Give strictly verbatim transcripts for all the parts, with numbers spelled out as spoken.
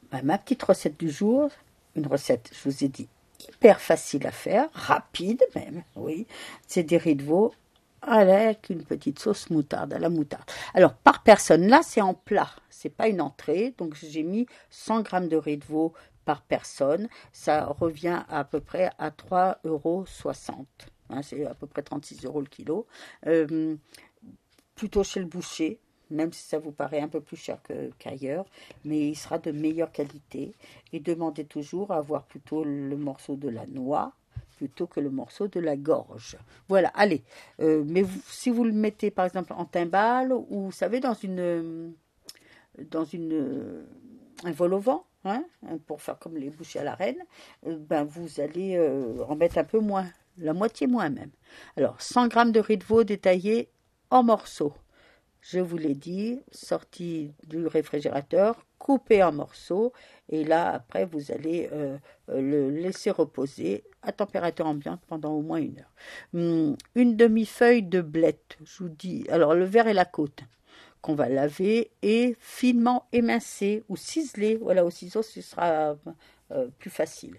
bah, ma petite recette du jour, une recette, je vous ai dit, hyper facile à faire, rapide même, oui. C'est des riz de veau avec une petite sauce moutarde, à la moutarde. Alors, par personne, là, c'est en plat, c'est pas une entrée. Donc, j'ai mis cent grammes de riz de veau par personne. Ça revient à peu près à trois euros soixante. Hein, c'est à peu près trente-six euros le kilo. Euh, plutôt chez le boucher, même si ça vous paraît un peu plus cher que, qu'ailleurs, mais il sera de meilleure qualité. Et demandez toujours à avoir plutôt le morceau de la noix plutôt que le morceau de la gorge. Voilà, allez. Euh, mais vous, si vous le mettez par exemple en timbale ou vous savez dans une dans une un vol au vent, hein, pour faire comme les bouchées à la reine, euh, ben vous allez euh, en mettre un peu moins, la moitié moins même. Alors cent grammes de riz de veau détaillé en morceaux. Je vous l'ai dit, sorti du réfrigérateur, coupé en morceaux, et là, après, vous allez euh, le laisser reposer à température ambiante pendant au moins une heure. Hum, une demi-feuille de blette, je vous dis, alors le verre et la côte, qu'on va laver et finement émincer ou ciseler, voilà, au ciseau, ce sera euh, plus facile.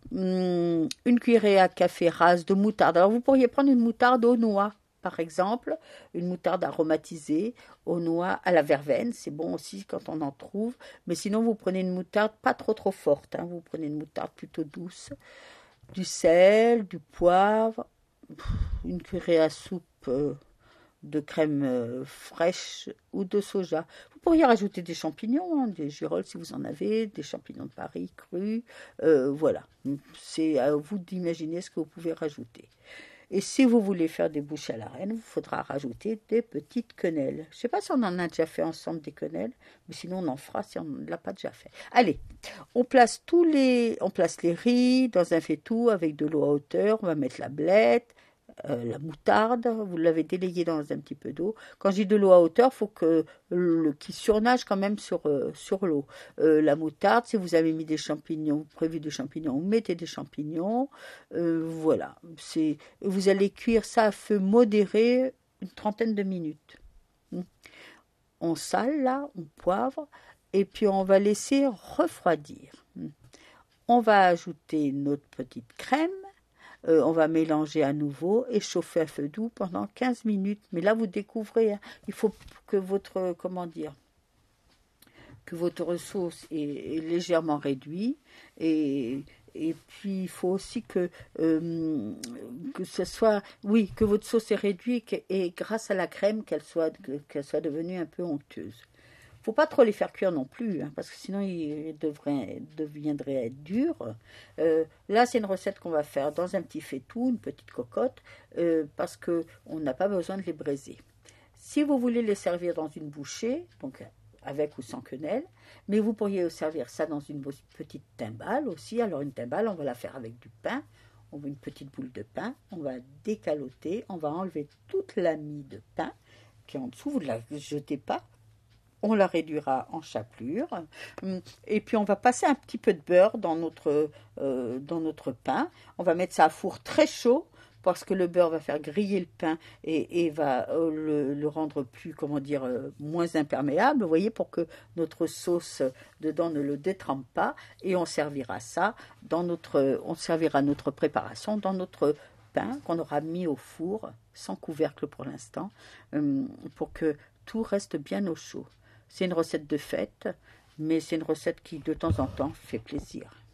Hum, une cuillerée à café rase de moutarde. Alors, vous pourriez prendre une moutarde aux noix, par exemple, une moutarde aromatisée aux noix, à la verveine, c'est bon aussi quand on en trouve, mais sinon vous prenez une moutarde pas trop trop forte, hein. Vous prenez une moutarde plutôt douce, du sel, du poivre, une cuillerée à soupe euh, de crème euh, fraîche ou de soja. Vous pourriez rajouter des champignons, hein, des girolles si vous en avez, des champignons de Paris crus, euh, voilà, c'est à vous d'imaginer ce que vous pouvne rajouter. Et si vous voulez faire des bouchées à la reine, il faudra rajouter des petites quenelles. Je ne sais pas si on en a déjà fait ensemble des quenelles, mais sinon on en fera si on ne l'a pas déjà fait. Allez, on place tous les, on place les riz dans un faitout avec de l'eau à hauteur. On va mettre la blette, euh, la moutarde. Vous l'avez délayée dans un petit peu d'eau. Quand je dis de l'eau à hauteur, il faut que le qui surnage quand même sur, euh, sur l'eau. Euh, la moutarde, si vous avez mis des champignons, prévu des champignons, vous mettez des champignons. Euh, voilà, c'est, vous allez cuire ça à feu modéré une trentaine de minutes. On sale là, on poivre, et puis on va laisser refroidir. On va ajouter notre petite crème. Euh, on va mélanger à nouveau et chauffer à feu doux pendant quinze minutes. Mais là, vous découvrez, hein, il faut que votre, comment dire, que votre sauce est, est légèrement réduite. Et, et puis, il faut aussi que, euh, que ce soit, oui, que votre sauce est réduite et, et grâce à la crème, qu'elle soit, qu'elle soit devenue un peu onctueuse. Faut pas trop les faire cuire non plus, hein, parce que sinon ils devraient, deviendraient être durs. Euh, là, c'est une recette qu'on va faire dans un petit faitout, une petite cocotte, euh, parce qu'on n'a pas besoin de les braiser. Si vous voulez les servir dans une bouchée, donc avec ou sans quenelle, mais vous pourriez servir ça dans une petite timbale aussi. Alors une timbale, on va la faire avec du pain. On veut une petite boule de pain, on va décaloter, on va enlever toute la mie de pain qui est en dessous, vous ne la jetez pas. On la réduira en chapelure et puis on va passer un petit peu de beurre dans notre, euh, dans notre pain. On va mettre ça à four très chaud parce que le beurre va faire griller le pain et, et va euh, le, le rendre plus, comment dire, euh, moins imperméable, vous voyez, pour que notre sauce dedans ne le détrempe pas. Et on servira ça dans notre, on servira notre préparation dans notre pain qu'on aura mis au four, sans couvercle pour l'instant, euh, pour que tout reste bien au chaud. C'est une recette de fête, mais c'est une recette qui, de temps en temps, fait plaisir.